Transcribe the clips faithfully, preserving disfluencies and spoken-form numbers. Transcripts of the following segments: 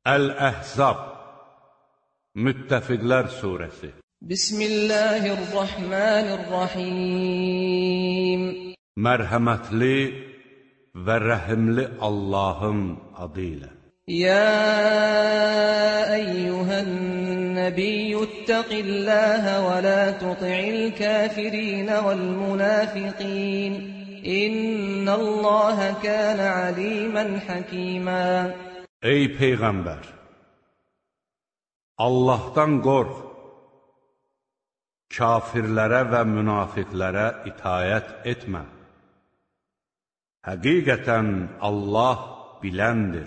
Əl-Əhzab Müttəfiqlər Suresi Bismillahirrahmanirrahim Mərhəmətli və rəhimli Allahın adı ilə. Ya əyyuhən nəbiyyü ittəqilləhə və la tuti'il kafirinə vəl-münafiqin İnnəlləhə kənə alimən həkimə. Ey Peyğəmbər! Allahdan qorx, kafirlərə və münafiqlərə itayət etmə. Həqiqətən Allah biləndir,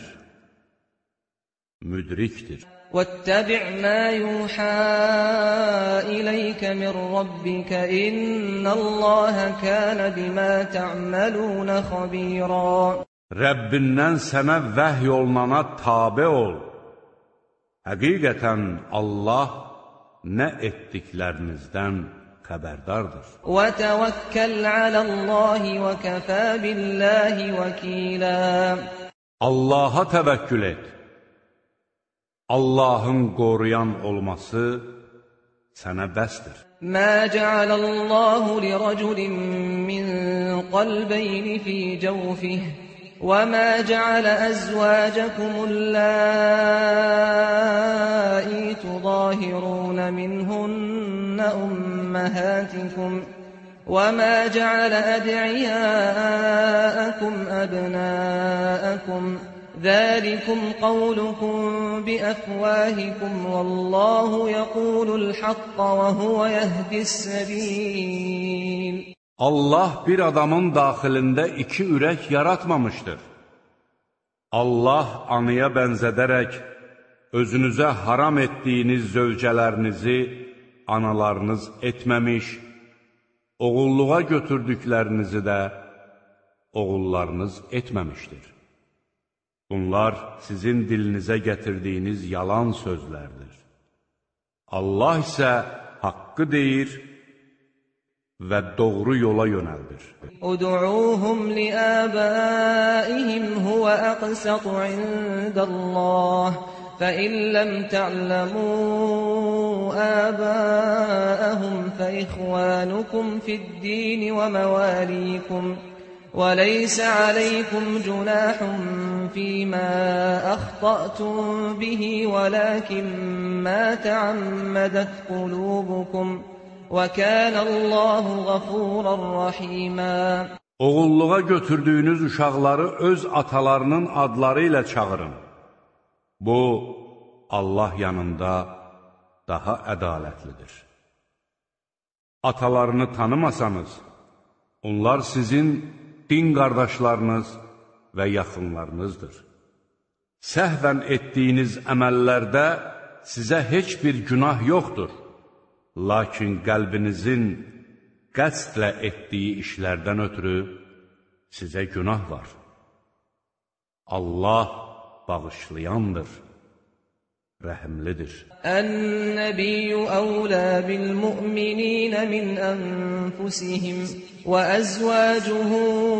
müdrikdir. وَاتَّبِعْ مَا يُوحَى إِلَيْكَ مِنْ رَبِّكَ إِنَّ اللَّهَ كَانَ بِمَا تَعْمَلُونَ خَبِيرًا. Rəbbindən sənə vəhy olunana tabe ol. Həqiqətən Allah nə etdiklərinizdən xəbərdardır. وَتَوَكَّلْ عَلَى اللَّهِ وَكَفَى بِاللَّهِ وَكِيلًا. Allaha təvəkkül et. Allahın qoruyan olması sənə bəsdir. مَا جَعَلَ اللَّهُ لِرَجُلٍ مِّن قَلْبَيْنِ فِي جَوْفِهِ وَمَا جَعَلَ أَزْوَاجَكُمُ اللَّائِي تُظَاهِرُونَ مِنْهُنَّ أُمَّهَاتِكُمْ وَمَا جَعَلَ أَدْعِيَاءَكُمْ أَبْنَاءَكُمْ ذَلِكُمْ قَوْلُكُمْ بِأَفْوَاهِكُمْ وَاللَّهُ يَقُولُ الْحَقَّ وَهُوَ يَهْدِي السَّبِيلَ. Allah bir adamın daxilində iki ürək yaratmamışdır. Allah anıya bənzədərək özünüzə haram etdiyiniz zövcələrinizi analarınız etməmiş, oğulluğa götürdüklərinizi də oğullarınız etməmişdir. Bunlar sizin dilinizə gətirdiyiniz yalan sözlərdir. Allah isə haqqı deyir və doğru yola yönəldir. Ud'uuhum li'abaihim huwa aqsatu 'indallah fa in lam ta'lamu abaahum fa ikhwanukum fid-din wa mawalikum وليس عليكم جناح فيما أخطأتم به ولكن ما تعمدت قلوبكم وكان الله غفورا رحيما. Oğulluğa götürdüyünüz uşaqları öz atalarının adları ilə çağırın. Bu, Allah yanında daha ədalətlidir. Atalarını tanımasanız, onlar sizin din qardaşlarınız və yaxınlarınızdır. Səhvən etdiyiniz əməllərdə sizə heç bir günah yoxdur. Lakin qəlbinizin qəsdlə etdiyi işlərdən ötürü sizə günah var. Allah bağışlayandır, rəhimlidir. Ən-nəbiyyü əvlə bil-mü'minina min ənfusihim və əzvəcuhu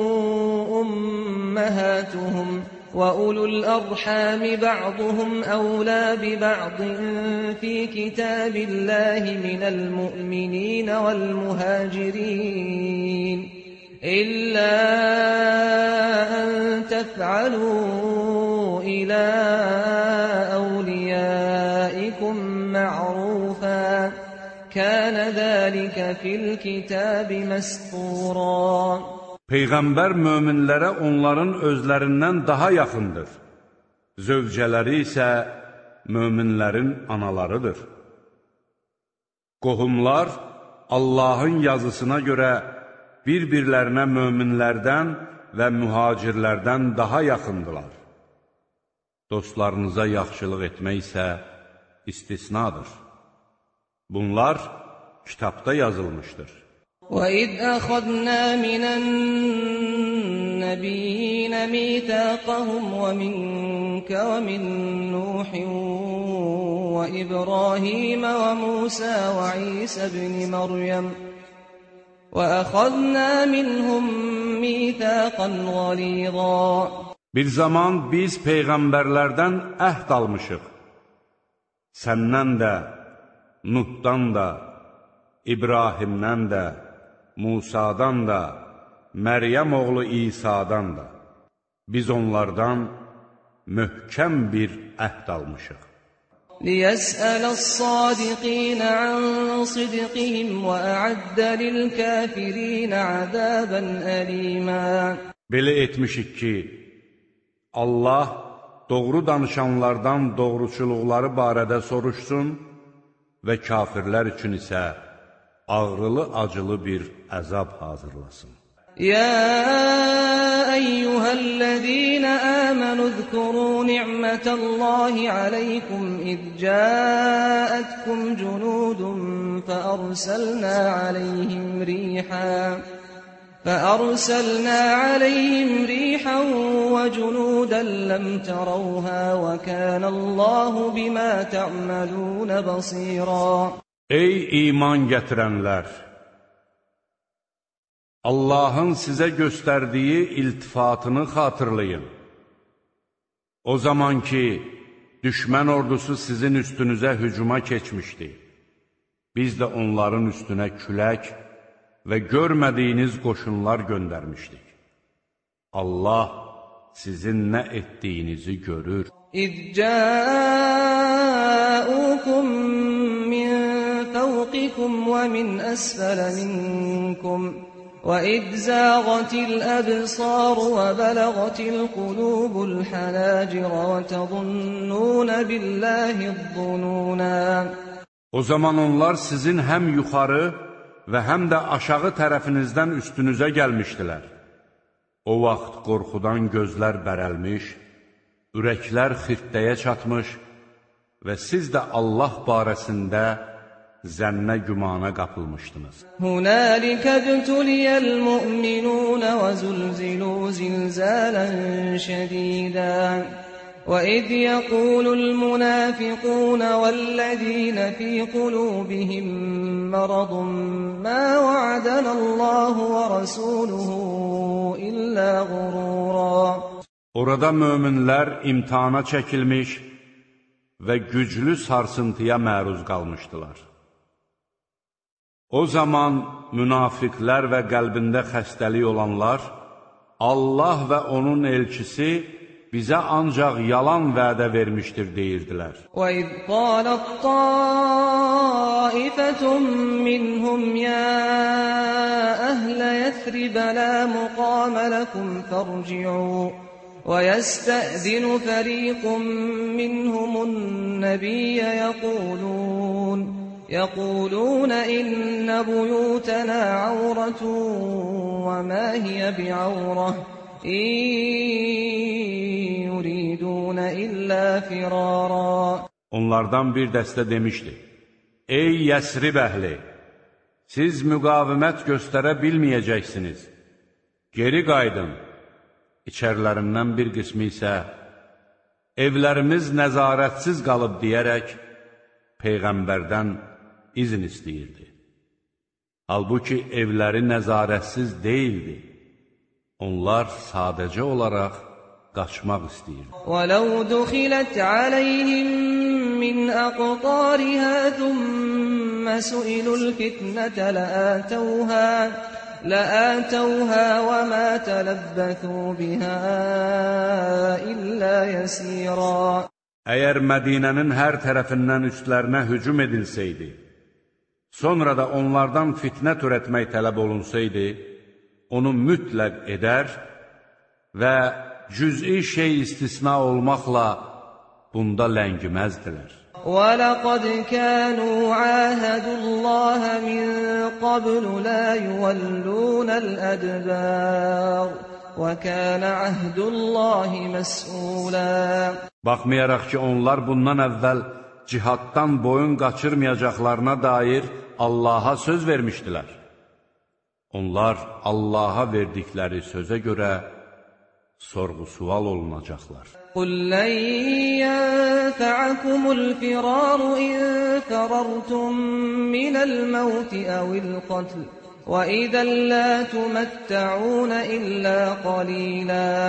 umməhatuhum və ulul ərhami ba'duhum əvlə bi-ba'din fi kitabillahi minəl mü'minina vəl-mühacirin illə ən təf'alu ilə əvliyaikum ma'rufan kənə zəlikə fil-kitabi məsturən. Peyğəmbər möminlərə onların özlərindən daha yaxındır. Zövcələri isə möminlərin analarıdır. Qohumlar Allahın yazısına görə bir-birlərinə möminlərdən və mühacirlərdən daha yaxındılar. Dostlarınıza yaxşılıq etmək isə istisnadır. Bunlar kitabda yazılmışdır. وَإِذْ أَخَذْنَا مِنَ النَّبِيِّينَ مِيثَاقَهُمْ وَمِنكَ وَمِن نُّوحٍ وَإِبْرَاهِيمَ وَمُوسَى وَعِيسَى ابْنِ مَرْيَمَ وَأَخَذْنَا مِنْهُم مِّيثَاقًا غَلِيظًا. Bir zaman biz peyğəmbərlərdən əhd almışıq. Səndən də, Nuhdan da, İbrahimdən də, Musadan da, Məryəm oğlu İsa'dan da. Biz onlardan möhkəm bir əhd almışıq. لِيَسْأَلَ الصَّادِقِينَ عَنْ صِدْقِهِمْ وَأَعَدَّ لِلْكَافِرِينَ عَذَابًا أَلِيمًا. Belə etmişik ki, Allah doğru danışanlardan doğruçuluqları barədə soruşsun və kafirlər üçün isə ağrılı-acılı bir əzab hazırlasın. يا أيها الذين آمنوا اذكروا نعمة الله عليكم إذ جاءتكم جنود فأرسلنا عليهم ريحا فأرسلنا عليهم ريحا وجنودا لم تروها وكان الله بما تعملون بصيرا. Ey iman gətirənlər! Allahın sizə göstərdiyi iltifatını xatırlayın. O zaman ki, düşmən ordusu sizin üstünüzə hücuma keçmişdi. Biz də onların üstünə külək və görmədiyiniz qoşunlar göndərmişdik. Allah sizin nə etdiyinizi görür. İz ca'ukum min fawqikum və min əsfələ minkum وَإِذْ زَاغَتِ الْأَبْصَارُ وَبَلَغَتِ الْقُلُوبُ الْحَنَاجِرَ وَتَظُنُّونَ بِاللَّهِ الظُّنُونَا. O zaman onlar sizin həm yuxarı və həm də aşağı tərəfinizdən üstünüzə gəlmişdilər. O vaxt qorxudan gözlər bərəlmiş, ürəklər xirtdəyə çatmış və siz də Allah barəsində zənnə gümana qapılmışdınız. Hunalika btuliyal mu'minun və zulzilu zilzalan şadidan. وَإِذْ يَقُولُ الْمُنَافِقُونَ وَالَّذِينَ فِي قُلُوبِهِم مَّرَضٌ مَّا وَعَدَنَا اللَّهُ وَرَسُولُهُ إِلَّا غُرُورًا. Orada möminlər imtihana çəkilmiş və güclü sarsıntıya məruz qalmışdılar. O zaman münafiqlər və qəlbində xəstəlik olanlar, Allah və onun elçisi bizə ancaq yalan vədə vermişdir deyirdilər. وَإِذْ قَالَتْ طَائِفَةٌ مِّنْهُمْ يَا أَهْلَ يَثْرِبَ لَا مُقَامَ لَكُمْ فَارْجِعُوا وَيَسْتَأْذِنُ فَرِيقٌ مِّنْهُمُ النَّبِيَّ يَقُولُونَ يَقُولُونَ إِنَّ بُيُوتَنَا عَوْرَةٌ وَمَا هِيَ بِعَوْرَةٍ إِن يُرِيدُونَ إِلَّا فِرَارًا. Onlardan bir dəstə demişdi: Ey Yəsrib əhli! Siz müqavimət göstərə bilməyəcəksiniz. Geri qaydın. İçərilərindən bir qismi isə evlərimiz nəzarətsiz qalıb deyərək Peyğəmbərdən izin istəyirdi. Halbuki evləri nəzarətsiz deyildi. Onlar sadəcə olaraq qaçmaq istəyirdi. وَلَوْ دُخِلَتْ عَلَيْهِمْ مِنْ أَقْطَارِهَا ثُمَّ سُئِلُوا الْفِتْنَةَ لَآتَوْهَا لَآتَوْهَا وَمَا تَلَبَّثُوا بِهَا إِلَّا يَسِيرًا. Əgər Mədinənin hər tərəfindən üstlərinə hücum edilsəydi, sonra da onlardan fitnə törətmək tələb olunsaydı, onu mütləq edər və cüz'i şey istisna olmaqla bunda ləngiməzdilər. وَلَقَدْ كَانُوا عَاهَدُوا اللَّهَ مِنْ قَبْلُ لَا يُوَلُّونَ الْأَدْبَارَ وَكَانَ عَهْدُ اللَّهِ مَسْئُولًا. Baxmayaraq ki, onlar bundan əvvəl cihaddan boyun qaçırmayacaqlarına dair Allaha söz vermişdilər. Onlar Allaha verdikləri sözə görə sorğu-sual olunacaqlar. قُلْ لَنْ يَنْفَعَكُمُ الْفِرَارُ إِنْ فَرَرْتُمْ مِنَ الْمَوْتِ أَوِ الْقَتْلِ وَإِذًا لَا تُمَتَّعُونَ إِلَّا قَلِيلًا.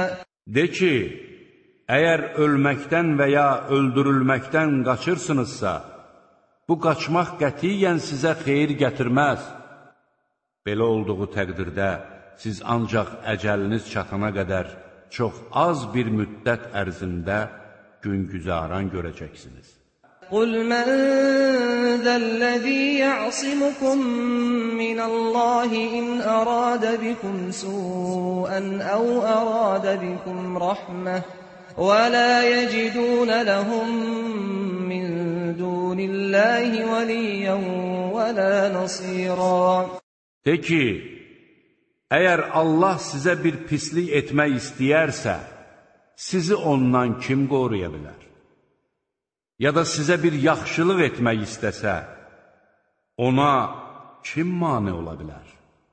De ki, əgər ölməkdən və ya öldürülməkdən qaçırsınızsa, bu qaçmaq qətiyyən sizə xeyir gətirməz. Belə olduğu təqdirdə, siz ancaq əcəliniz çatana qədər çox az bir müddət ərzində gün-güzaran görəcəksiniz. قُلْ مَنْ ذَا الَّذِي يَعْصِمُكُمْ مِنَ اللَّهِ إِنْ أَرَادَ بِكُمْ سُوءًا أَوْ أَرَادَ بِكُمْ رَحْمَةً وَلَا يَجِدُونَ لَهُم مِّن دُونِ اللَّهِ وَلِيًّا وَلَا نَصِيرًا. De ki, əgər Allah sizə bir pislik etmək istəyərsə, sizi ondan kim qoruya bilər? Ya da sizə bir yaxşılıq etmək istəsə, ona kim mane ola bilər?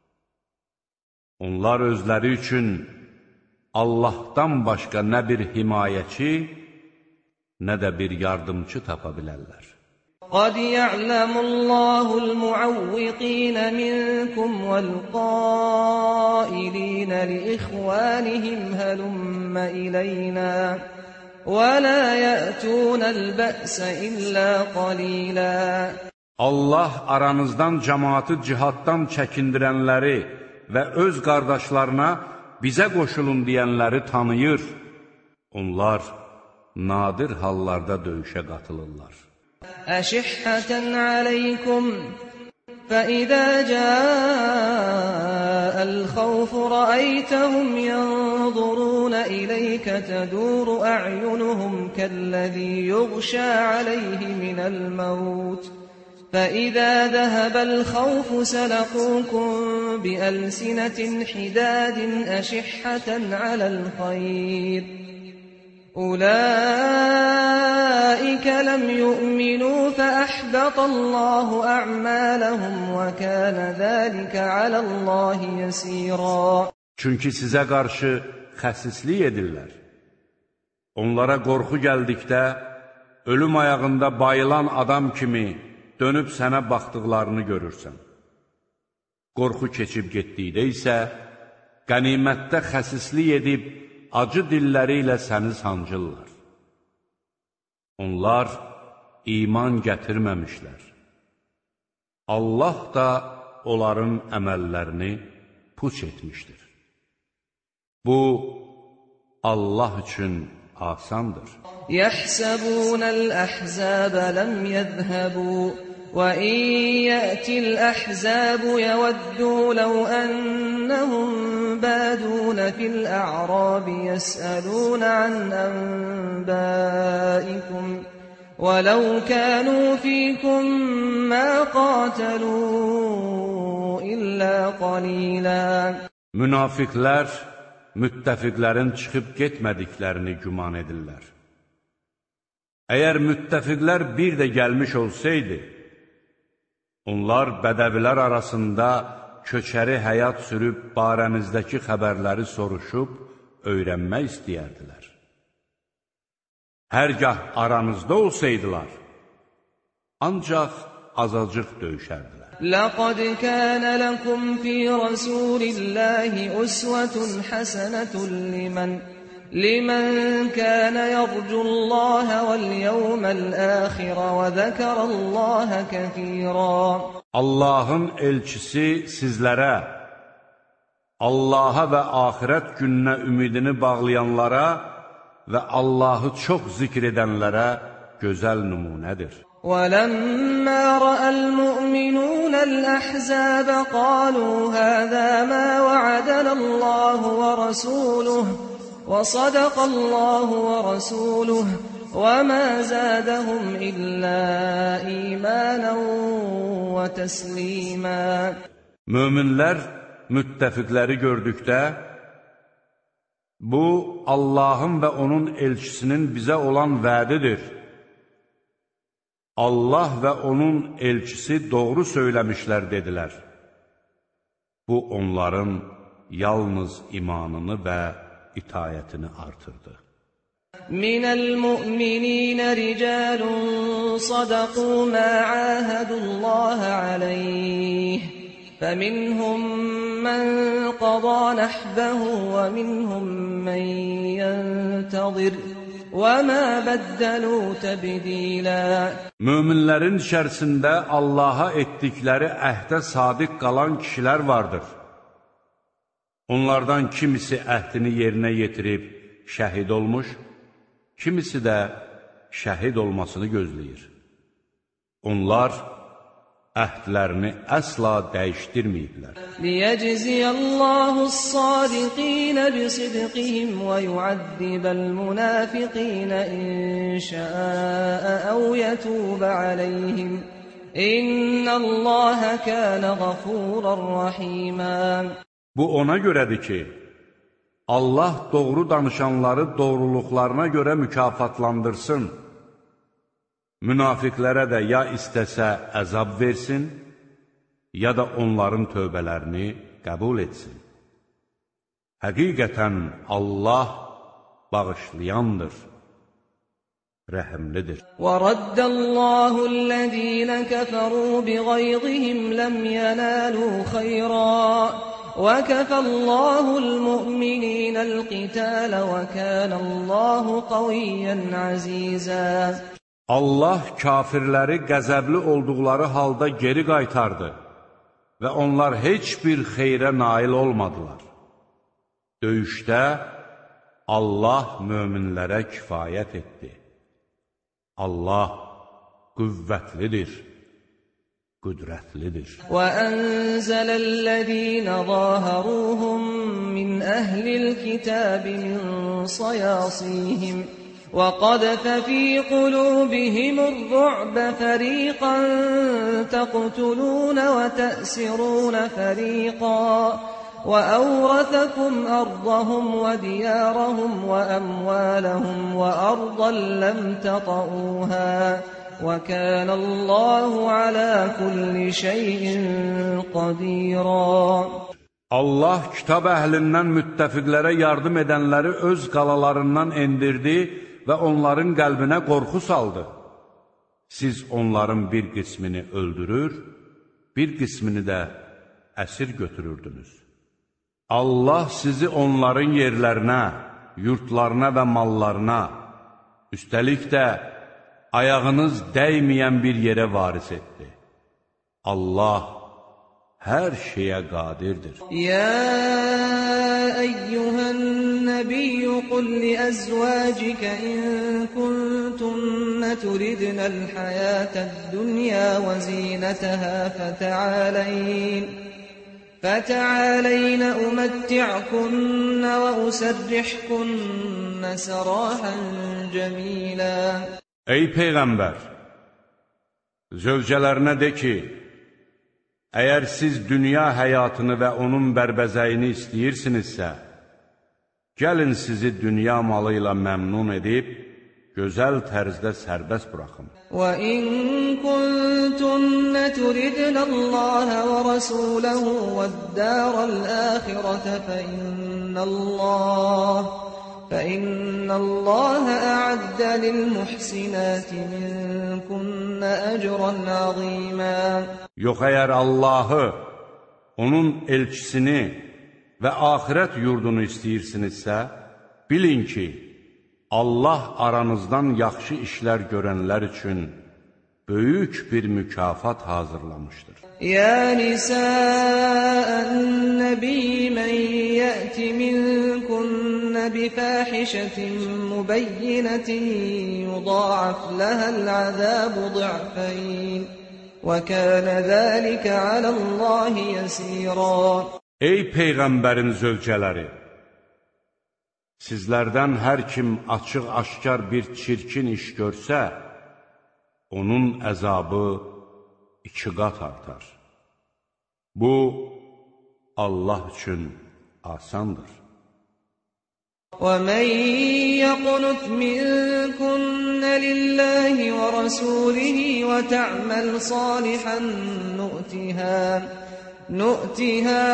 Onlar özləri üçün Allahdan başqa nə bir himayəçi, nə də bir yardımcı tapa bilərlər. قَدْ يَعْلَمُ اللَّهُ الْمُعَوِّقِينَ مِنكُمْ وَالْقَائِلِينَ لِإِخْوَانِهِمْ هَلُمَّ إِلَيْنَا وَلَا يَأْتُونَ الْبَأْسَ إِلَّا قَلِيلًا. Allah aranızdan cəmaatı cihaddan çəkindirənləri və öz qardaşlarına bizə qoşulun deyənləri tanıyır. Onlar nadir hallarda döyüşə qatılırlar. أَشِحَّةً عَلَيْكُمْ فَإِذَا جَاءَ الْخَوْفُ رَأَيْتَهُمْ يَنظُرُونَ إِلَيْكَ تَدُورُ أَعْيُنُهُمْ كَالَّذِي يُغْشَى عَلَيْهِ مِنَ الْمَوْتِ فَإِذَا ذَهَبَ الْخَوْفُ سَلَقُوكُمْ بِأَلْسِنَةٍ حِدَادٍ أَشِحَّةً عَلَى الْخَيْرِ أُولَئِكَ لَمْ يُؤْمِنُوا فَأَحْبَطَ اللَّهُ أَعْمَالَهُمْ وَكَانَ ذَلِكَ عَلَى اللَّهِ يَسِيرًا. Çünki sizə qarşı xəsislik edirlər. Onlara qorxu gəldikdə, ölüm ayağında bayılan adam kimi dönüb sənə baxdıqlarını görürsən. Qorxu keçib getdikdə isə, qənimətdə xəsislik edib, acı dilləri ilə səni sancırlar. Onlar iman gətirməmişlər. Allah da onların əməllərini puç etmişdir. Bu, Allah üçün asandır. يَحْسَبُونَ الْأَحْزَابَ لَمْ يَذْهَبُوا وَإِنْ يَأْتِ الْأَحْزَابُ يَوَدُّوا لَوْ أَنَّهُمْ بَادُونَ فِي الْأَعْرَابِ يَسْأَلُونَ عَنْ أَنْبَائِكُمْ وَلَوْ كَانُوا فِيكُمْ مَا قَاتَلُوا إِلَّا قَلِيلًا. Münafiqlər müttəfiqlərin çıxıb getmədiklərini güman edirlər. Əgər müttəfiqlər bir də gəlmiş olsaydı, onlar bədəvilər arasında köçəri həyat sürüb barənizdəki xəbərləri soruşub, öyrənmək istəyərdilər. Hərgah aranızda olsaydılar, ancaq azacıq döyüşərdilər. لَقَدْ كَانَ لَكُمْ فِي رَسُولِ اللَّهِ أُسْوَةٌ حَسَنَةٌ لِمَنْ لِمَنْ كَانَ يَرْجُو اللَّهَ وَالْيَوْمَ الْآخِرَ وَذَكَرَ اللَّهَ كَثِيرًا. Allahın elçisi sizlərə, Allaha və axirət gününə ümidini bağlayanlara və Allahı çox zikr edənlərə gözəl nümunədir. وَلَمَّا رَأَى الْمُؤْمِنُونَ الْأَحْزَابَ قَالُوا هَذَا مَا وَعَدَنَا اللَّهُ وَرَسُولُهُ وَصَدَقَ اللَّهُ وَرَسُولُهُ وَمَا زَادَهُمْ إِلَّا إِيمَانًا وَتَسْلِيمًا. Möminlər müttəfiqləri gördükdə, bu, Allahın və onun elçisinin bizə olan vədidir. Allah və onun elçisi doğru söyləmişlər, dedilər. Bu, onların yalnız imanını və itayətini artırdı. Minəl mu'mininə ricalun sadaqu mə əhədullaha aleyh, fəminhum من قضى نحبه ومنهم من ينتظر وما بدلوا تبديلا. Möminlərin içərisində Allaha etdikləri əhdə sadiq qalan kişilər vardır. Onlardan kimisi əhdini yerinə yetirib şəhid olmuş, kimisi də şəhid olmasını gözləyir. Onlar əhdlərini əsla dəyişdirməyiblər. Liyəcziyəllahus-sadiqinə bisidqihim və yu'addibəl-münafiqinə inşəə əv yətubə aləyhim. İnnəlləhə kənə qəfuran rəhimə. Bu ona görədir ki, Allah doğru danışanları doğruluqlarına görə mükafatlandırsın. Münafiqlərə də ya istəsə əzab versin, ya da onların tövbələrini qəbul etsin. Həqiqətən Allah bağışlayandır, rəhimlidir. وَرَدَّ اللَّهُ الَّذِينَ كَفَرُوا بِغَيْظِهِمْ لَمْ يَنَالُوا خَيْرًا وَكَفَى اللَّهُ الْمُؤْمِنِينَ الْقِتَالَ وَكَانَ اللَّهُ قَوِيًّا عَزِيزًا. Allah kafirləri qəzəbli olduqları halda geri qaytardı və onlar heç bir xeyrə nail olmadılar. Döyüşdə Allah möminlərə kifayət etdi. Allah qüvvətlidir, qüdrətlidir. وَأَنزَلَ الَّذِينَ ظَاهَرُوهُم مِّنْ أَهْلِ الْكِتَابِ مِنْ صَيَاصِيهِمْ وَقَذَفَ فِي قُلُوبِهِمُ الرُّعْبَ فَرِيقًا تَقْتُلُونَ وَتَأْسِرُونَ فَرِيقًا وَأَوْرَثَكُمْ أَرْضَهُمْ وَدِيَارَهُمْ وَأَمْوَالَهُمْ وَأَرْضًا لَّمْ تَطَئُوهَا وَكَانَ اللَّهُ عَلَى كُلِّ شَيْءٍ قَدِيرًا. Allah kitab əhlindən müttəfiqlərə yardım edənləri öz qalalarından endirdi və onların qəlbinə qorxu saldı. Siz onların bir qismini öldürür, bir qismini də əsir götürürdünüz. Allah sizi onların yerlərinə, yurtlarına və mallarına, üstəlik də ayağınız dəyməyən bir yerə varis etdi. Allah hər şeyə qadirdir. Ya eyyuhən nəbiyyü qul li əzvəcikə in kuntunna turidnəl həyətəd-dünya və zinətəhə fətəaləyn فتعالين أمتعكن وأسرحكن سراحا جميلا. Ey Peyğəmbər! Zövcələrinə de ki, əgər siz dünya həyatını və onun bərbəzəyini istəyirsinizsə, gəlin sizi dünya malı ilə məmnun edib, gözəl tərzdə sərbəst buraxın. وَإِن كُنتُنَّ تُرِدْنَ اللَّهَ وَرَسُولَهُ وَالدَّارَ الْآخِرَةَ فَإِنَّ اللَّهَ فَإِنَّ اللَّهَ أَعَدَّ لِلْمُحْسِنَاتِ مِنكُنَّ أَجْرًا عَظِيمًا. Yox, əgər Allahı, onun elçisini və axirət yurdunu istəyirsinizsə, bilin ki, Allah aranızdan yaxşı işlər görənlər üçün böyük bir mükafat hazırlamışdır. Ya nisa'an nabiyyi men ya'ti minkunna bi fahishatin mubayyinatin yudha'af laha'l 'azabu ضعفين ve kana zalika 'alallahi yasira. Ey peyğəmbərin zövcələri, sizlərdən hər kim açıq-aşkar bir çirkin iş görsə, onun əzabı iki qat artar. Bu, Allah üçün asandır. وَمَنْ يَقْنُتْ مِنْكُنَّ لِلَّهِ وَرَسُولِهِ وَتَعْمَلْ صَالِحًا نُؤْتِهَا نؤتها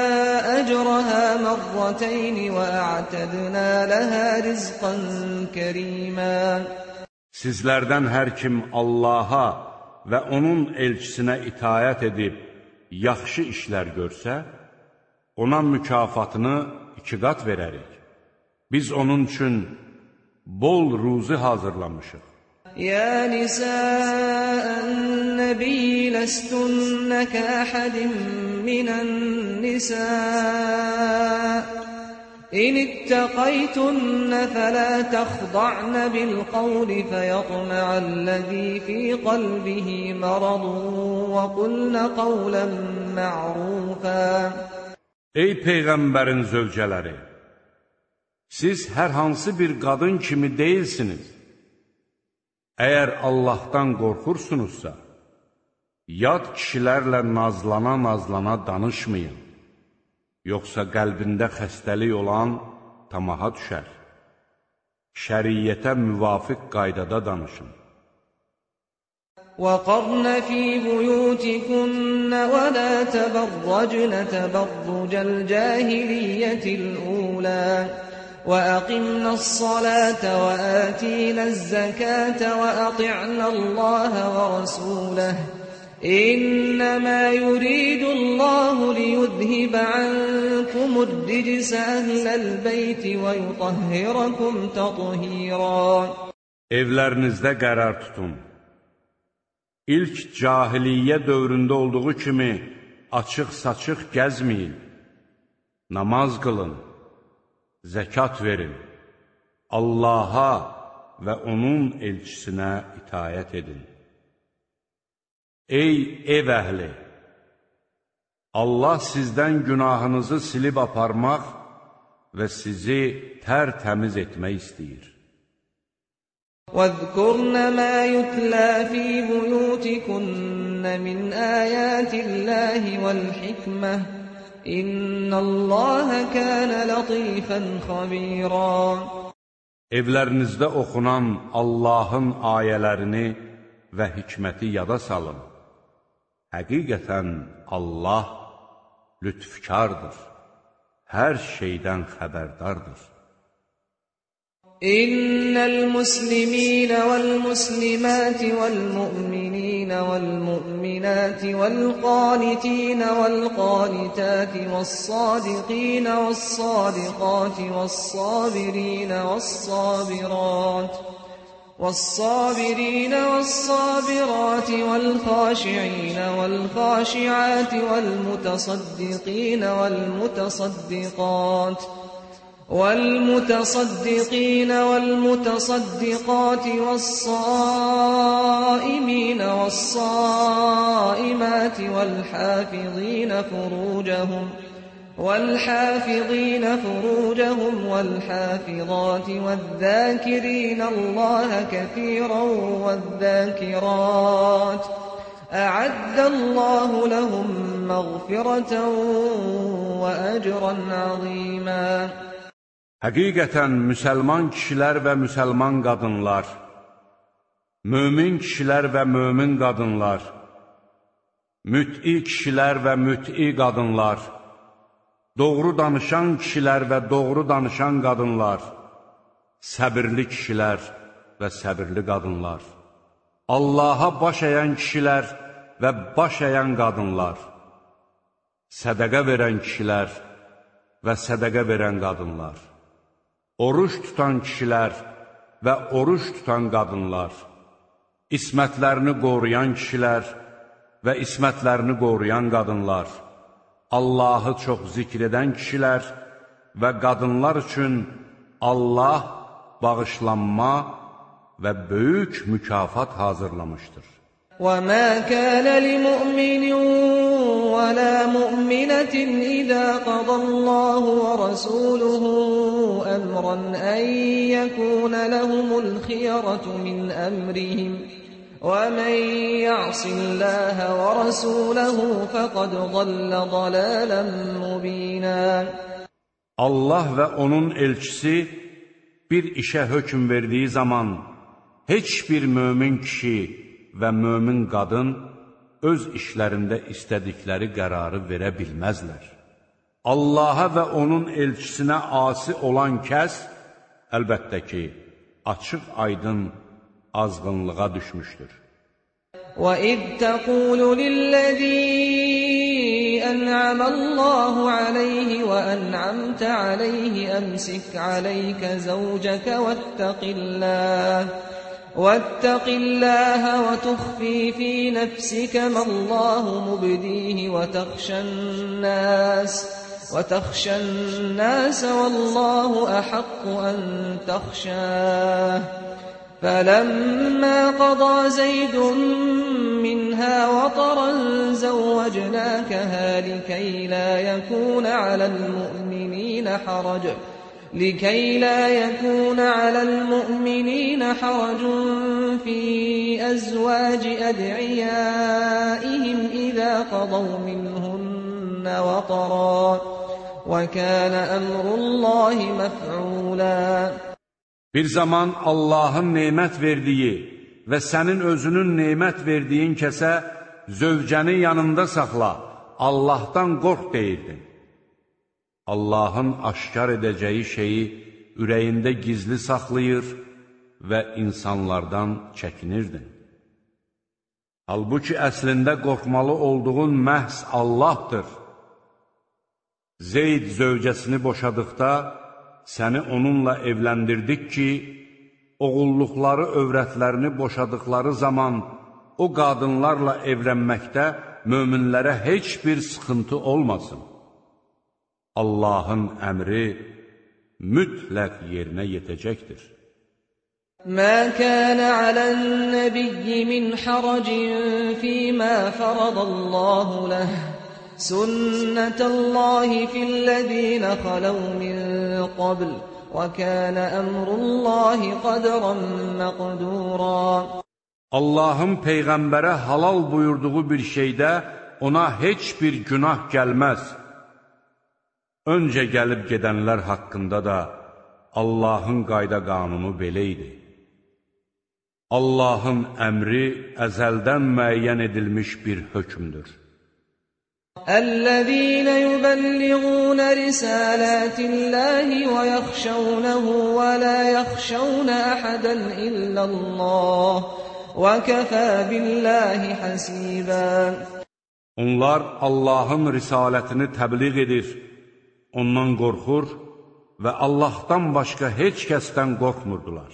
أجرها مرتين وأعتدنا لها رزقا كريما. Sizlərdən hər kim Allaha və onun elçisinə itayət edib yaxşı işlər görsə, ona mükafatını iki qat verərik. Biz onun üçün bol ruzi hazırlamışıq. يا نساء النبي لستن كأحد من النساء إن اتقيتن فلا تخضعن بالقول فيطمع الذي في قلبه مرض وقلن قولا معروفا. Ey Peyğəmbərin zövcələri! Siz hər hansı bir qadın kimi deyilsiniz. Əgər Allahdan qorxursunuzsa, yad kişilərlə nazlana-nazlana danışmayın. Yoxsa qəlbində xəstəlik olan tamaha düşər. Şəriyyətə müvafiq qaydada danışın. وَقَرْنَ فِي بُيُوتِكُنَّ وَلَا تَبَرَّجْنَ تَبَرُّجَ الْجَاهِلِيَّةِ الْأُولَى وَأَقِمْنَ الصَّلَاةَ وَآتِينَ الزَّكَاةَ وَأَطِعْنَ اللَّهَ وَرَسُولَهُ إِنَّمَا يُرِيدُ اللَّهُ لِيُذْهِبَ عَنكُمُ الرِّجْسَ أَهْلَ الْبَيْتِ وَيُطَهِّرَكُمْ تَطْهِيرًا. Evlərinizdə qərar tutun. İlk cahiliyyə dövründə olduğu kimi açıq-saçıq gəzməyin. Namaz qılın, zəkat verin. Allaha və onun elçisinə itayət edin. Ey ev əhli! Allah sizdən günahınızı silib aparmaq və sizi tərtəmiz etmək istəyir. وَاذْكُرْنَ مَا يُتْلَى فِي بُيُوتِكُنَّ مِنْ آيَاتِ اللَّهِ وَالْحِكْمَةِ إِنَّ اللَّهَ كَانَ لَطِيفًا خَبِيرًا. Evlərinizdə oxunan Allahın ayələrini və hikməti yada salın. Həqiqətən Allah lütfkardır, hər şeydən xəbərdardır. إن المسلمين والمسلمات والمؤمنين والمؤمنات والقانتين والقانتات والصادقين والصادقات والصابرين والصابرات والصابرين والصابرات والخاشعين والخاشعات والمتصدقين والمتصدقات والمتصدقين والمتصدقات والصائمين والصائمات والحافظين فروجهم والحافظين فروجهم والحافظات والذاكرين الله كثيرا والذاكرات أعد الله لهم مغفرة وأجرا عظيما. Həqiqətən müsəlman kişilər və müsəlman qadınlar, mömin kişilər və mömin qadınlar, müt'i kişilər və müt'i qadınlar, doğru danışan kişilər və doğru danışan qadınlar, səbirli kişilər və səbirli qadınlar, Allaha baş əyən kişilər və baş əyən qadınlar, sədəqə verən kişilər və sədəqə verən qadınlar, oruç tutan kişilər və oruç tutan qadınlar, ismətlərini qoruyan kişilər və ismətlərini qoruyan qadınlar, Allahı çox zikr edən kişilər və qadınlar üçün Allah bağışlanma və böyük mükafat hazırlamışdır. وَمَا كَانَ لِمُؤْمِنٍ وَلَا مُؤْمِنَةٍ إِذَا قَضَى اللَّهُ وَرَسُولُهُ أَمْرًا أَن يَكُونَ لَهُمُ الْخِيَرَةُ مِنْ أَمْرِهِمْ وَمَنْ يَعْصِ اللَّهَ وَرَسُولَهُ فَقَدْ ضَلَّ ضَلَالًا مُبِينًا. Allah və onun elçisi bir işə hökm verdiyi zaman heç bir mömin kişi və mömin qadın öz işlərində istədikləri qərarı verə bilməzlər. Allaha və onun elçisinə asi olan kəs, əlbəttə ki, açıq aydın azğınlığa düşmüşdür. وَإِذْ تَقُولُ لِلَّذِي أنعم الله عليه وأنعمت عليه أمسك عليك زوجك واتق الله واتق الله وتخفي في نفسك ما الله مبديه وتخشى الناس وتخشى الناس والله أحق أن تخشاه فلما قضى زيد منها وطرا زوجناكها لكي لا يكون على المؤمنين حرج لكي لا يكون على المؤمنين حرج في أزواج أدعيائهم إذا قضوا منهن وطرا وكان أمر الله مفعولا. Bir zaman Allahın nemət verdiyi və sənin özünün nemət verdiyin kəsə zövcəni yanında saxla, Allahdan qorx deyirdin. Allahın aşkar edəcəyi şeyi ürəyində gizli saxlayır və insanlardan çəkinirdin. Halbuki əslində qorxmalı olduğun məhz Allahdır. Zeyd zövcəsini boşadıqda, səni onunla evləndirdik ki, oğulluqları övrətlərini boşadıqları zaman o qadınlarla evlənməkdə möminlərə heç bir sıxıntı olmasın. Allahın əmri mütləq yerinə yetəcəkdir. مَا كَانَ عَلَى النَّبِيِّ مِنْ حَرَجٍ فِيمَا فَرَضَ اللَّهُ لَهُ سُنَّةَ اللَّهِ فِي الَّذِينَ خَلَوْا مِنْ قَبْلُ وَكَانَ أَمْرُ اللَّهِ قَدَرًا مَقْدُورًا. Allahın Peyğəmbərə halal buyurduğu bir şeydə ona heç bir günah gəlməz. Öncə gəlib gedənlər haqqında da Allahın qayda qanunu belə idi. Allahın əmri əzəldən müəyyən edilmiş bir hökmdür. الذين يبلغون رسالات الله ويخشونه ولا يخشون أحدا إلا الله وكفى بالله حسيبا. Onlar Allahın risalətini təbliğ edir, ondan qorxur və Allahdan başqa heç kəsdən qorxmurdular.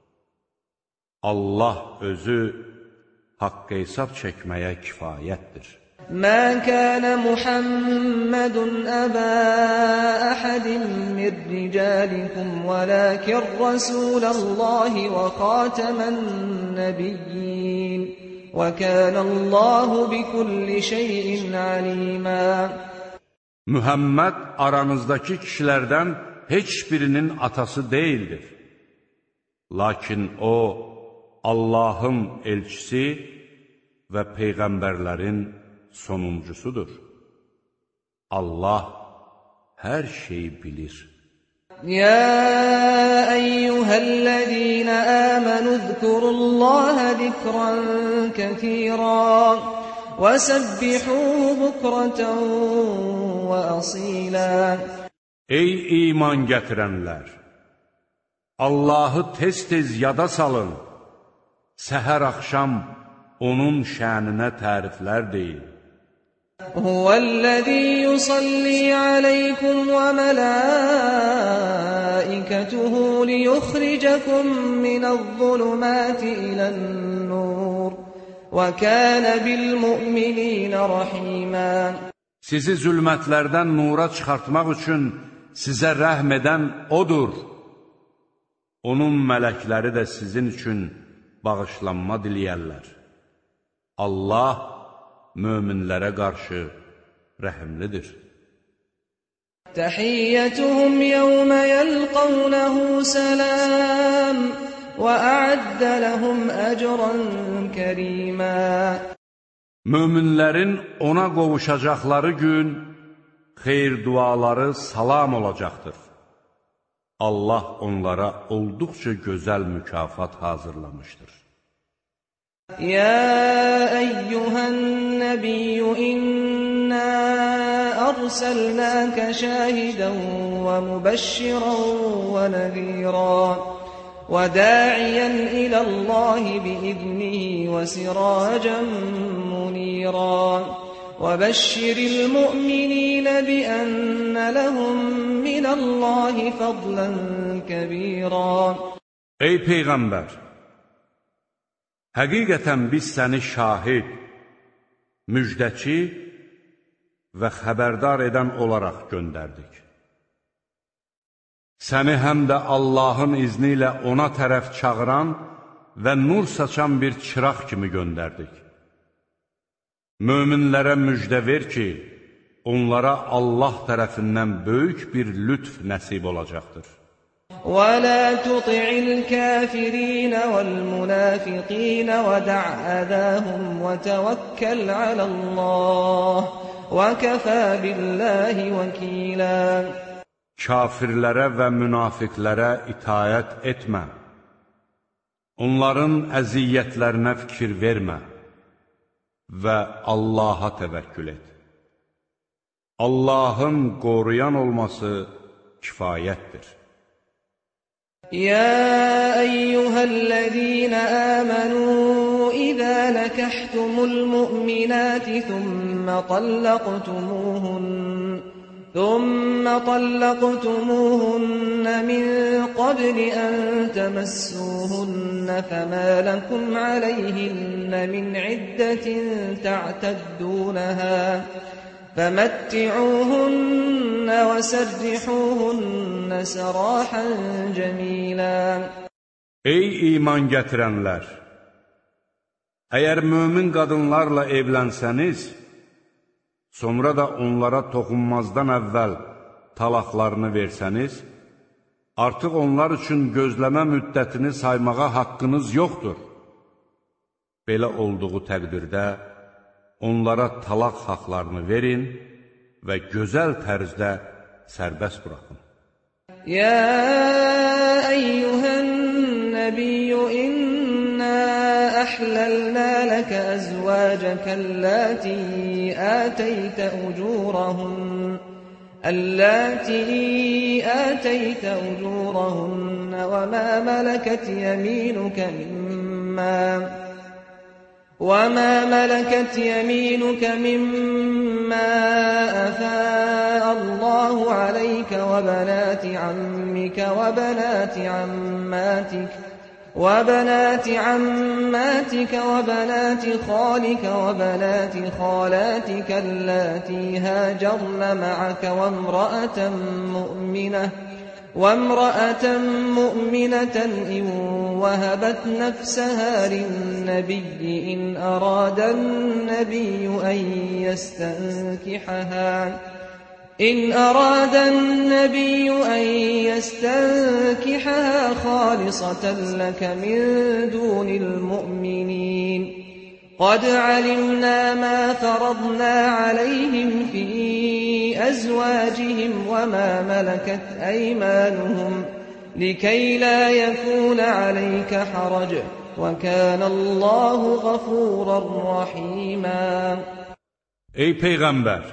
Allah özü haqq hesab çəkməyə kifayətdir. ما كان محمد أبا أحد من رجالكم ولكن رسول الله وخاتم النبيين وكان الله بكل شيء عليما. Muhammed aranızdakı kişilərdən heç birinin atası deyildir. Lakin o, Allahın elçisi və peyğəmbərlərin sonuncusudur. Allah hər şeyi bilir. يا أيها الذين آمنوا اذكروا الله ذكرا كثيرا وسبحوه بكرة وأصيلا. Ey iman gətirənlər! Allahı tez-tez yada salın, səhər axşam onun şəninə təriflər deyin. هو الذي يصلي عليكم وملائكته ليخرجكم من الظلمات إلى النور وكان بالمؤمنين رحيما. Sizi zülmətlərdən nura çıxartmaq üçün sizə rəhm edən odur. Onun mələkləri də sizin üçün bağışlanma diləyərlər. Allah möminlərə qarşı rəhimlidir. Təhiyyətuhum yevmə yəlqavnəhu sələm və ə'addə ləhum əcran kərimə. Möminlərin ona qovuşacaqları gün xeyir duaları salam olacaqdır. Allah onlara olduqca gözəl mükafat hazırlamışdır. يا أيها النبي إنا أرسلناك شاهدا ومبشرا ونذيرا وداعيا إلى الله بإذنه وسراجا منيرا وبشر المؤمنين بأن لهم من الله فضلا كبيرا. Ey Peyğəmbər! Həqiqətən biz səni şahid, müjdəçi və xəbərdar edən olaraq göndərdik. Səni həm də Allahın izni ilə ona tərəf çağıran və nur saçan bir çıraq kimi göndərdik. Möminlərə müjdə ver ki, onlara Allah tərəfindən böyük bir lütf nəsib olacaqdır. وَلَا تُطِعِ الْكَافِرِينَ وَالْمُنَافِقِينَ وَدَعْ أَذَاهُمْ وَتَوَكَّلْ عَلَى اللَّهِ وَكَفَى بِاللَّهِ وَكِيلًا. Kafirlərə və münafiqlərə itayət etmə. Onların əziyyətlərinə fikir vermə və Allaha təvəkkül et. Allahın qoruyan olması kifayətdir. يا أيها الذين آمنوا إذا نكحتم المؤمنات ثم طلقتموهن ثم طلقتموهن من قبل أن تمسوهن فما لكم عليهن من عدة تعتدونها فمتعوهن وسرحوهن سراحا جميلا. Ey iman gətirənlər! Əgər mömin qadınlarla evlənsəniz, sonra da onlara toxunmazdan əvvəl talaqlarını versəniz, artıq onlar üçün gözləmə müddətini saymağa haqqınız yoxdur. Belə olduğu təqdirdə, onlara talaq haqlarını verin və gözəl tərzdə sərbəst buraxın. Ya eyyuhən nəbiyyü inna əhləllnə ləkə əzvəcəkəlləti ətəytə ucurahun التي آتيت أجورهن وما ملكت يمينك مما وما ملكت يمينك مما أفاء الله عليك وبنات عمك وبنات عماتك وبنات عماتك وبنات خالك وبنات خالاتك اللاتي هاجرن معك وامرأة مؤمنة وامرأة مؤمنة إن وهبت نفسها للنبي إن أراد النبي أن يستنكحها إن أراد النبي أن يستنكحها خالصة لك من دون المؤمنين قد علمنا ما فرضنا عليهم في أزواجهم وما ملكت أيمانهم لكي لا يكون عليك حرج وكان الله غفورا رحيما. Ey Peyğəmbər!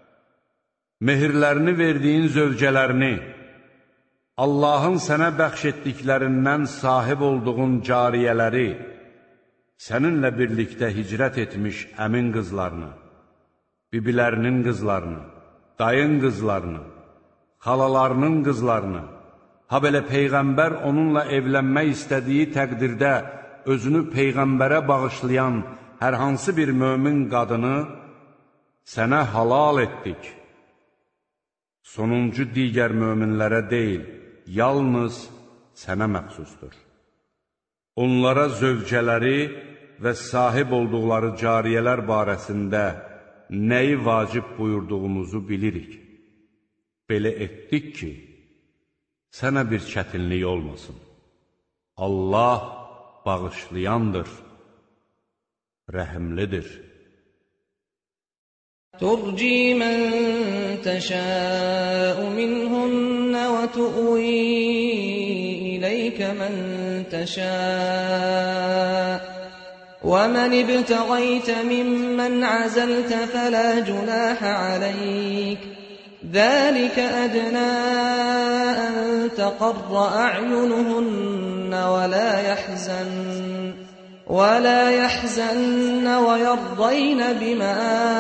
Mehirlərini verdiyin zövcələrini, Allahın sənə bəxş etdiklərindən sahib olduğun cariyələri, səninlə birlikdə hicrət etmiş əmin qızlarını, bibilərinin qızlarını, dayın qızlarını, xalalarının qızlarını, ha belə Peyğəmbər onunla evlənmək istədiyi təqdirdə özünü Peyğəmbərə bağışlayan hər hansı bir mömin qadını sənə halal etdik. Sonuncu digər möminlərə deyil, yalnız sənə məxsusdur. Onlara zövcələri və sahib olduqları cariyələr barəsində nəyi vacib buyurduğumuzu bilirik. Belə etdik ki, sənə bir çətinlik olmasın. Allah bağışlayandır, rəhimlidir. ترجي من تشاء منهن وتؤوي إليك من تشاء ومن ابتغيت ممن عزلت فلا جناح عليك ذلك أدنى أن تقر أعينهن ولا يحزن ولا يحزن ويرضين بما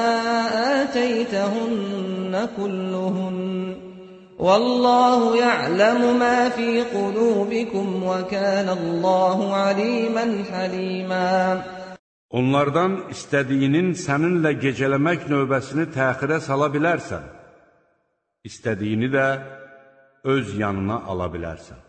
آتيتهن كلهن والله يعلم ما في قلوبكم وكان الله عليما حليما. Onlardan istədiyinin səninlə gecələmək növbəsini təxirə sala bilərsən, istədiyini də öz yanına ala bilərsən.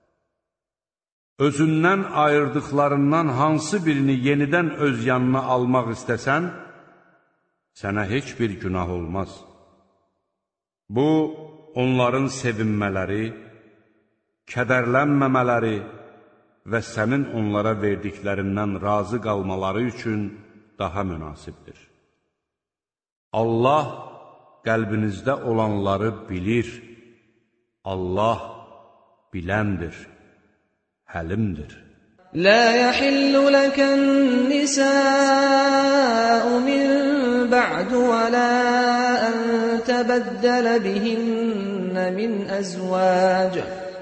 Özündən ayırdıqlarından hansı birini yenidən öz yanına almaq istəsən, sənə heç bir günah olmaz. Bu, onların sevinmələri, kədərlənməmələri və sənin onlara verdiklərindən razı qalmaları üçün daha münasibdir. Allah qəlbinizdə olanları bilir, Allah biləndir, həlimdir. لا يحل لك النساء من بعد ولا أن تبدل بهن من أزواج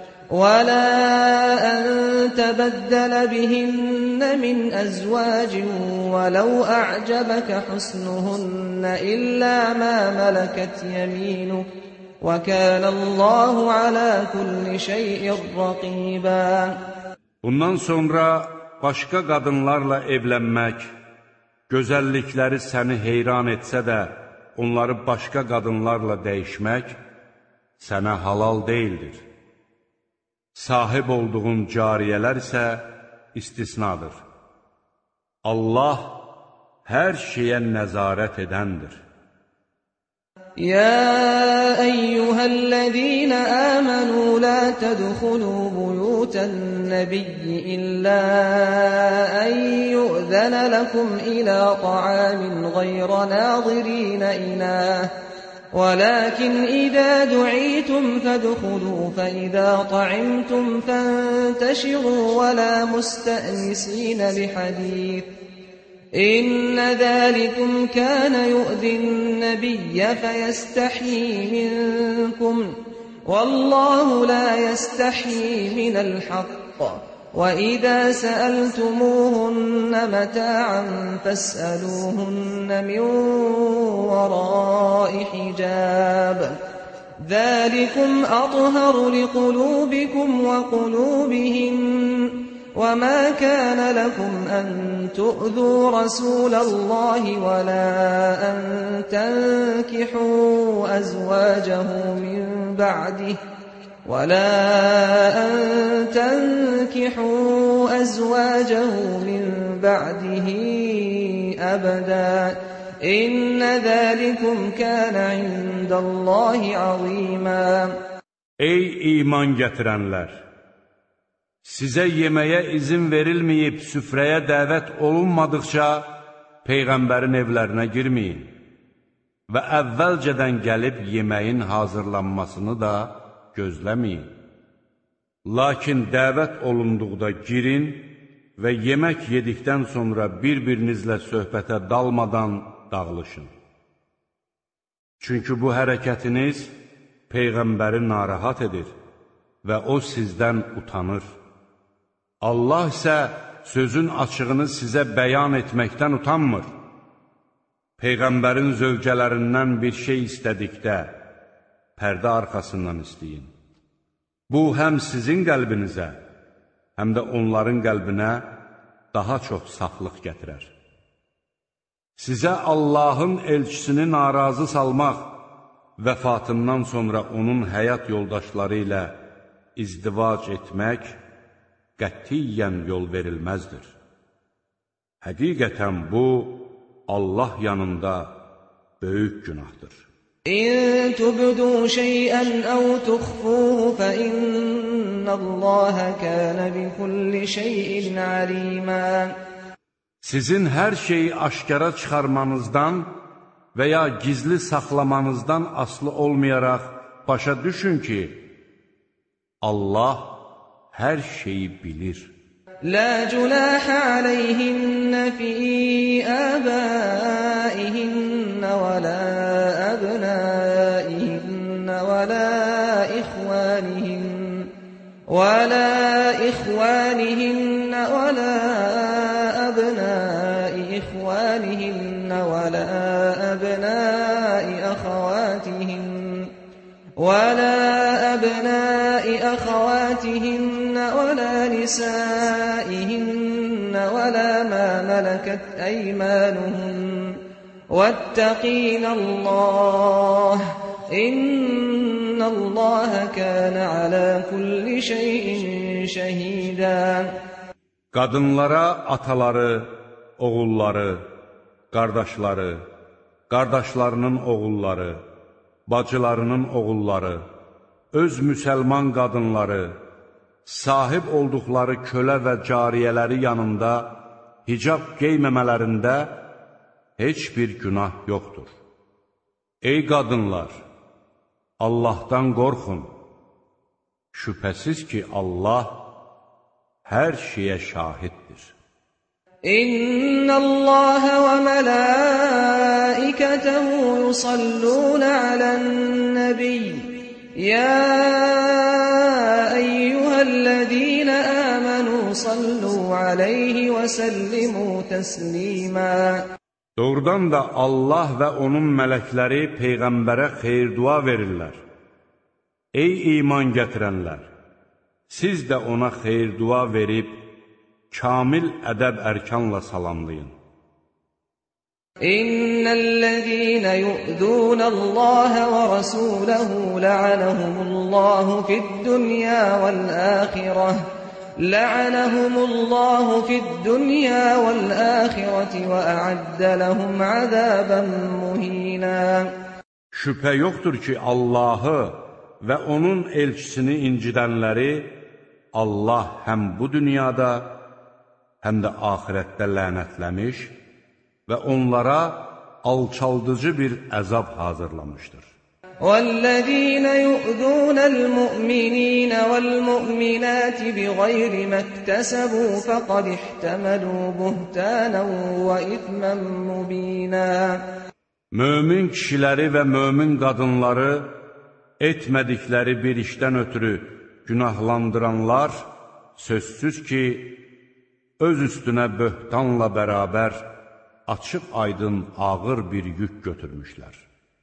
ولا أن تبدل بهن من أزواج ولو أعجبك حسنهن إلا ما ملكت يمينك وكان الله على كل شيء رقيبا. Bundan sonra başqa qadınlarla evlənmək, gözəllikləri səni heyran etsə də, onları başqa qadınlarla dəyişmək sənə halal deyildir. Sahib olduğun cariyələr isə istisnadır. Allah hər şeyə nəzarət edəndir. يا أيها الذين آمنوا لا تدخلوا بيوت النبي إلا أن يؤذن لكم إلى طعام غير ناظرين إناه ولكن إذا دعيتم فادخلوا فإذا طعمتم فانتشروا ولا مستأنسين لحديث إن ذلكم كان يؤذي النبي فيستحيي منكم والله لا يستحيي من الحق وإذا سألتموهن متاعا فاسألوهن من وراء حجاب ذلكم أطهر لقلوبكم وقلوبهم وما كان لكم أن تؤذوا رسول الله ولا أن تنكحوا أزواجه من بعده ولا أن تنكحوا أزواجه من بعده أبدا إن ذلكم كان عند الله عظيما. Ey iman gətirənlər! Sizə yeməyə izin verilməyib süfrəyə dəvət olunmadıqca Peyğəmbərin evlərinə girməyin və əvvəlcədən gəlib yeməyin hazırlanmasını da gözləməyin. Lakin dəvət olunduqda girin və yemək yedikdən sonra bir-birinizlə söhbətə dalmadan dağılışın. Çünki bu hərəkətiniz Peyğəmbəri narahat edir və o sizdən utanır. Allah isə sözün açığını sizə bəyan etməkdən utanmır. Peyğəmbərin zövcələrindən bir şey istədikdə, pərdə arxasından istəyin. Bu, həm sizin qəlbinizə, həm də onların qəlbinə daha çox saflıq gətirər. Sizə Allahın elçisini narazı salmaq, vəfatından sonra onun həyat yoldaşları ilə izdivac etmək, qətiyyən yol verilməzdir. Həqiqətən bu, Allah yanında böyük günahdır. İn tubdu şey'ən əv tuxfuhu fə innəlləhə kənə bikulli şey'in alimə. Sizin hər şeyi aşkara çıxarmanızdan və ya gizli saxlamanızdan asılı olmayaraq başa düşün ki, Allah hər şeyi bilir. La cunahə aleyhinnə fi əbaihinnə və la əbnaihinnə və la إخوانهن ولا إخوانهن ولا أبناء إخوانهن ولا أبناء أخواتهن ولا أبناء أخواتهن ولا نسائهن ولا ما ملكت أيمانهن واتقين الله إن الله كان على كل شيء شهيدا. Qadınlara ataları, oğulları, qardaşları, qardaşlarının oğulları, bacılarının oğulları, öz müsəlman qadınları, sahib olduqları kölə və cariyələri yanında hicab geyməmələrində heç bir günah yoxdur. Ey qadınlar, Allahdan qorxun. Şübhəsiz ki, Allah hər şeyə şahiddir. İnnəllaha və mələikətəhu yusalluna alən-nəbiyy ya eyyuhəl-ləzīnə əmənu sallu aleyhi və səllimu təslimə. Doğrudan da Allah və onun mələkləri Peyğəmbərə xeyir-dua verirlər. Ey iman gətirənlər! Siz də ona xeyir-dua verib, kamil ədəb ərkanla salamlayın. İnnəl-ləzīnə yu'dūnəllâhe və rasūləhu la'anəhumullâhu fid-dunyā vəl-āxirəh la'anəhumullâhu fid-dunyā vəl-āxirəti və ə'addə ləhum əzəbən muhînə. Şübhə yoxdur ki, Allahı və onun elçisini incidənləri Allah həm bu dünyada, həm də axirətdə lənətləmiş və onlara alçaldıcı bir əzab hazırlamışdır. وَالَّذِينَ يُؤْذُونَ الْمُؤْمِنِينَ وَالْمُؤْمِنَاتِ بِغَيْرِ مَا اكْتَسَبُوا فَقَدِ احْتَمَلُوا بُهْتَانًا وَإِثْمًا مُبِينًا. Mömin kişiləri və mömin qadınları etmədikləri bir işdən ötürü günahlandıranlar sözsüz ki, öz üstünə böhtanla bərabər açıq-aydın ağır bir yük götürmüşlər.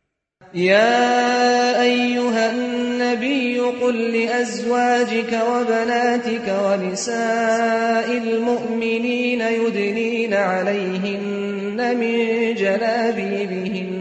يا أيها النبي قل لأزواجك وبناتك ونساء المؤمنين يدنين عليهن من جلابيبهن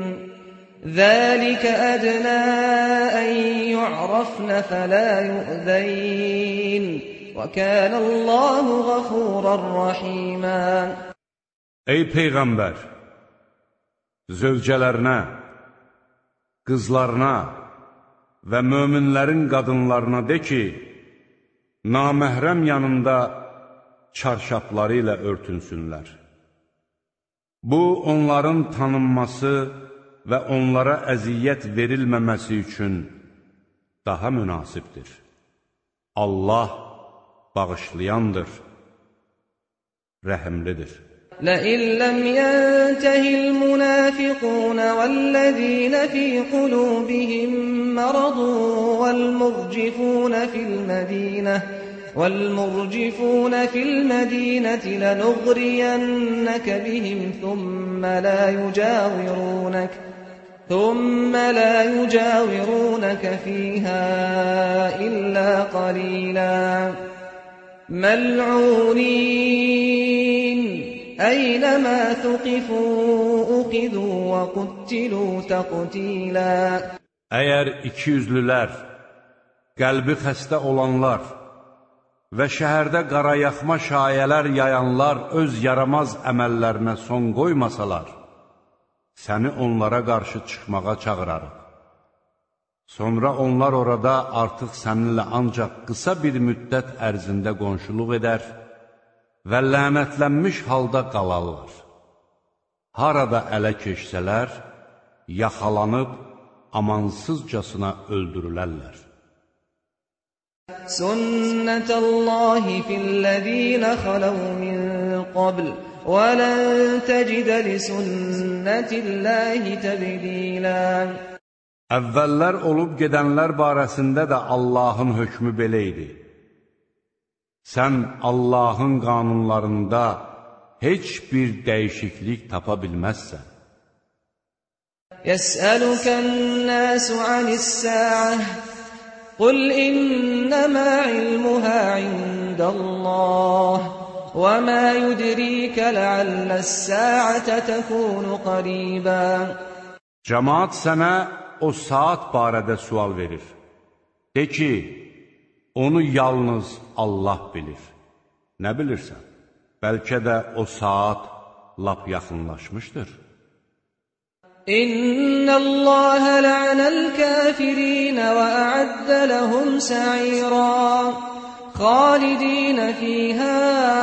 ذلك أدنى أن يعرفن فلا يؤذين وكان الله غفورا رحيما. Ey Peyğəmbər! Zövcələrinə, qızlarına və möminlərin qadınlarına de ki, naməhrəm yanında çarşafları ilə örtünsünlər. Bu, onların tanınması və onlara əziyyət verilməməsi üçün daha münasibdir. Allah bağışlayandır, rəhimlidir. لئن لم ينته المنافقون والذين في قلوبهم مرض والمرجفون في المدينة والمرجفون في المدينة لنغرينك بهم ثم لا يجاورونك ثم لا يجاورونك فيها إلا قليلا ملعونين أينما ثقفوا أخذوا وقتلوا تقتيلا. Əgər ikiyüzlülər, qəlbi xəstə olanlar və şəhərdə qarayaxma şayələr yayanlar öz yaramaz əməllərinə son qoymasalar, səni onlara qarşı çıxmağa çağırarıq. Sonra onlar orada artıq səninlə ancaq qısa bir müddət ərzində qonşuluq edər və lənətlənmiş halda qalarlar. Harada ələ keçsələr, yaxalanıb amansızcasına öldürülərlər. Sünnətullahi fillezîne xələv min qabl və lən təcid li sünnətillahi təbdîlâ. Əvvəllər olub gedənlər barəsində də Allahın hökmü belə idi. Sən Allahın qanunlarında heç bir dəyişiklik tapa bilməzsən. Yəsəlukən-nəsu anis-sə'ah Qul innəmə ilmuhə indəlləh və mə yudrikə ləalləs-sə'ətə təkunu qaribə. Cəmaat sənə o saat barədə sual verir. De ki, onu yalnız Allah bilir. Nə bilirsən? Bəlkə də o saat lap yaxınlaşmışdır. İnnəlləhə lə'nəl kəfirinə və əəddə ləhum sə'irə xalidinə fiyhə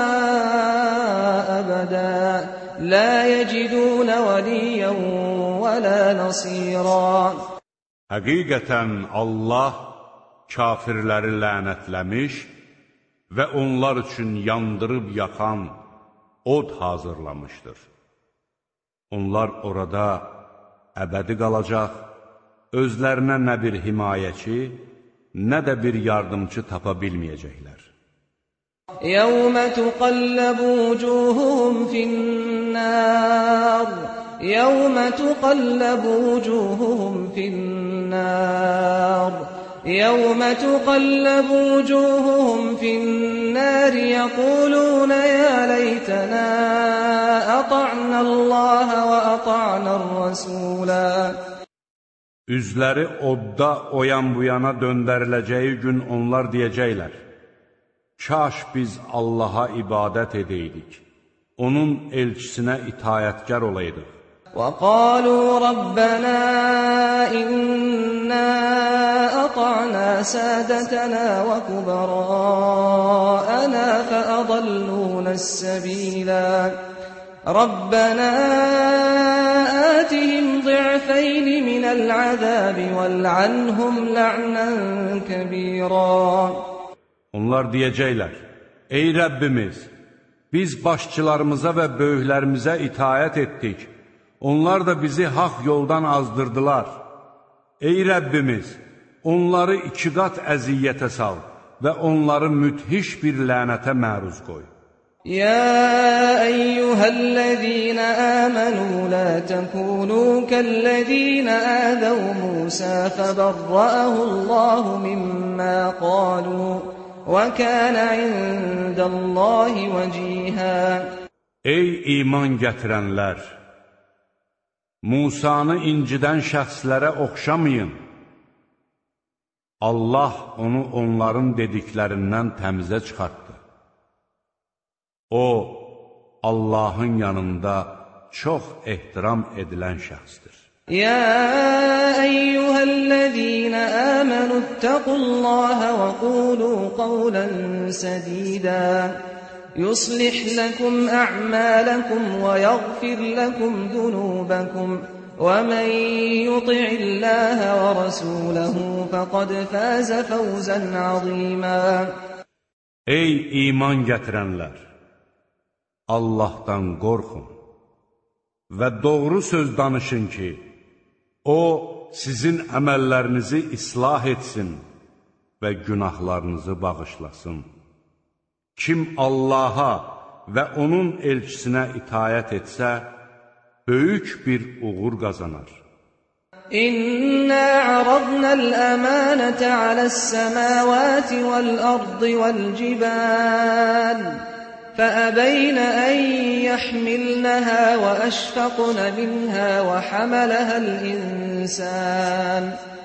əbədə lə yəcidunə vəliyyən və lə nasirə. Həqiqətən Allah kafirləri lənətləmiş və onlar üçün yandırıb yaxan od hazırlamışdır. Onlar orada əbədi qalacaq, özlərinə nə bir himayəçi, nə də bir yardımcı tapa bilməyəcəklər. Yəvmə tuqalləbu vucuhuhum fin-nər Yəvmə tuqalləbu vucuhuhum fin-nər يوم تقلب وجوههم في النار يقولون يا ليتنا أطعنا الله وأطعنا الرسولا. Üzləri odda oyan bu yana döndəriləcəyi gün onlar deyəcəklər: Kaş biz Allaha ibadət edəydik, onun elçisinə itayətkar olaydıq. وَقَالُوا رَبَّنَا إِنَّا أَطَعْنَا سَادَتَنَا وَكُبَرَاءَنَا فَأَضَلُّونَا السَّبِيلَا رَبَّنَا آتِهِمْ ضِعْفَيْنِ مِنَ الْعَذَابِ وَالْعَنْهُمْ لَعْنًا كَبِيرًا. Onlar deyəcəklər: Ey Rəbbimiz, biz başçılarımıza və böyüklərimizə itayət etdik. Onlar da bizi haq yoldan azdırdılar. Ey Rəbbimiz, onları iki qat əziyyətə sal və onları müthiş bir lənətə məruz qoy. يا أيها الذين آمنوا لا تكونوا كالذين آذوا موسى فبرأه الله مما قالوا وكان عند الله وجيها. Ey iman gətirənlər! Musanı incidən şəxslərə oxşamayın. Allah onu onların dediklərindən təmizə çıxartdı. O, Allahın yanında çox ehtiram edilən şəxsdir. يا أيها الذين آمنوا اتقوا الله وقولوا قولا سديدا يصلح لكم أعمالكم ويغفر لكم ذنوبكم ومن يطع الله ورسوله فقد فاز فوزا عظيما. Ey iman gətirənlər! Allahdan qorxun və doğru söz danışın ki, O, sizin əməllərinizi islah etsin və günahlarınızı bağışlasın. Kim Allaha və onun elçisinə itayət etsə, böyük bir uğur qazanar. İnna aradnal əmanətə aləs-səmavati vəl-ardı vəl-cibal فأبين أن يحملنها وأشفقن منها وحملها الإنسان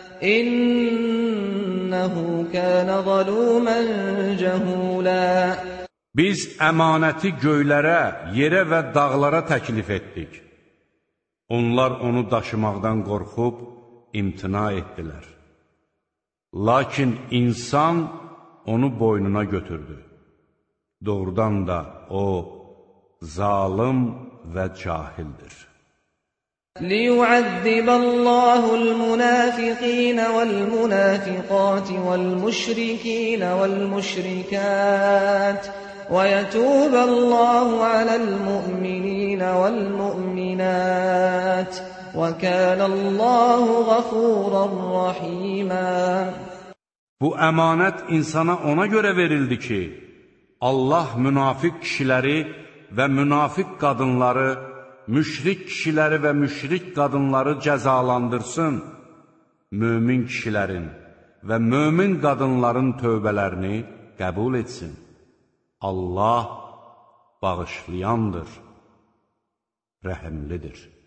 إنه كان ظلوما جهولا. Biz əmanəti göylərə, yerə və dağlara təklif etdik. Onlar onu daşımaqdan qorxub imtina etdilər. Lakin insan onu boynuna götürdü. Doğrudan da o, zalım və cahildir. لِيُعَذِّبَ اللَّهُ الْمُنَافِقِينَ وَالْمُنَافِقَاتِ وَالْمُشْرِكِينَ وَالْمُشْرِكَاتِ وَيَتُوبَ اللَّهُ عَلَى الْمُؤْمِنِينَ وَالْمُؤْمِنَاتِ وَكَانَ اللَّهُ غَفُورًا رَحِيمًا. Bu əmanət insana ona görə verildi ki, Allah münafiq kişiləri və münafiq qadınları, müşrik kişiləri və müşrik qadınları cəzalandırsın, mömin kişilərin və mömin qadınların tövbələrini qəbul etsin. Allah bağışlayandır, rəhimlidir.